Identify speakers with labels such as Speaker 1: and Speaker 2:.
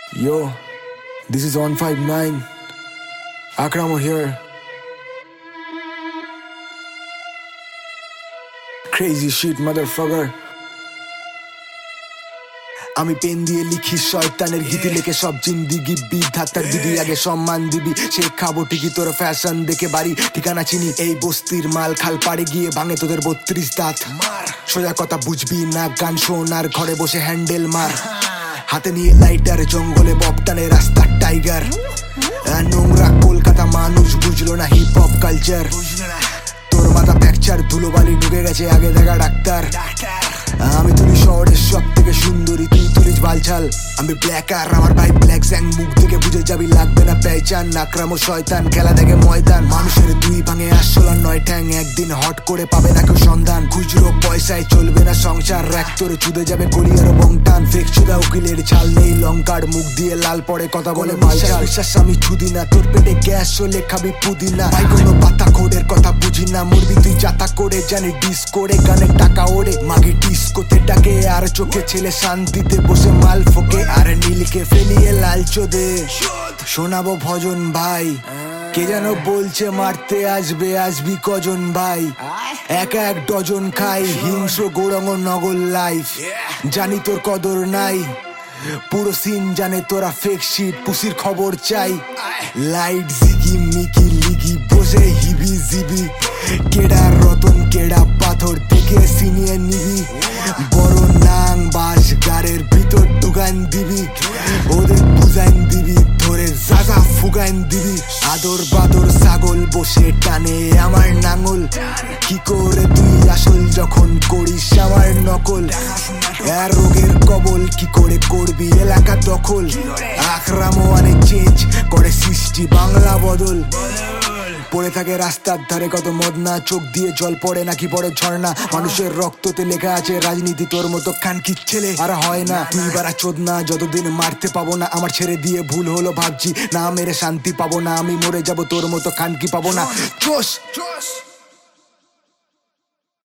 Speaker 1: Yo, this is 159. Akramo here. Crazy shit, motherfucker. আমি pen দিয়ে লিখি শয়তানের গীতি লেখে সব জিন্দিগি বিধাতার দিদি আগে সম্মান দিবি সে খাবো ঠিকই তোর ফ্যাশন দেখে বাড়ি ঠিকানা চিনি এই বস্তির মাল খাল পাড়ে গিয়ে ভাঙে তোদের 32 দাঁত সোজা কথা বুঝবি না গান শোনার ঘরে বসে হ্যান্ডেল মার হাতে নিয়ে লাইটার জঙ্গলে বপটানে রাস্তার টাইগার নোংরা কলকাতা মানুষ বুঝলো না হিপ হপ কালচার তোর মাথা ফ্র্যাকচার ধুলোবালি ঢুকে গেছে আগে দেখা ডাক্তার আমি তুলি শহরের সব থেকে সুন্দরী তুই তুলিস বালছাল আমি ব্ল্যাক আর আমার ভাই ব্ল্যাক স্যাং মুখ থেকে বুঝে যাবি লাগবে না পেঁচান নাকরামো শয়তান খেলা দেখে ময়দান মানুষের দুই ভাঙে আসলার 9 ঠ্যাং একদিন হট করে পাবে না কেউ সন্ধান খুচরো পয়সায় চলবে না সংসার এক তোরে চুদে যাবে গলিয়ার বংটান ফেক চুদা উকিলের ছাল নেই লঙ্কার মুখ দিয়ে লাল পড়ে কথা বলে বালছাল বিশ্বাস আমি ছুদি না তোর পেটে গ্যাস হলে খাবি পুদিনা ভাই কোনো পাতা খোড়ের কথা বুঝি না মরবি তুই যাতা করে জানি ডিস করে গানে টাকা ওড়ে মাগে ডিসকোতে ডাকে আর চোখে ছেলে শান্তিতে বসে মাল ফোকে আর নীলকে ফেলিয়ে লাল চোদে শোনাবো ভজন ভাই কে যেন বলছে মারতে আসবি কজন ভাই একা এক ডজন খাই হিংস্র গৌরঙ্গ নগর লাইফ জানি তোর কদর নাই পুরো সিন জানে তোরা ফেক শিট পুসির খবর চাই লাইট জিগি মিকি লিগি বসে হিবি জিবি কেডা রতন কেডা পাথর দেখে সিনিয়ে নিবি বড় নাং বাস গাড়ের ভিতর ঢুকান দিবি ওদের বুঝাইন দিবি ধরে জাজা ফুগাইন দিবি আদর বাদর ছাগল বসে টানে আমার নাঙল কি করে তুই আসল যখন করিস আমার নকল রোগের কবল কি করে করবি এলাকা দখল আক্রামো আনে চেঞ্জ করে সৃষ্টি বাংলা বদল পড়ে থাকে রাস্তার ধারে কত মদনা চোখ দিয়ে জল পড়ে নাকি পড়ে ঝর্ণা মানুষের রক্ততে লেখা আছে রাজনীতি তোর মতো খানকির ছেলে আর হয় না তুই বারা চোদনা যতদিন মারতে পাবো না আমার ছেড়ে দিয়ে ভুল হলো ভাবছি না মেরে শান্তি পাবো না আমি মরে যাবো তোর মতো খানকি পাবো না চোস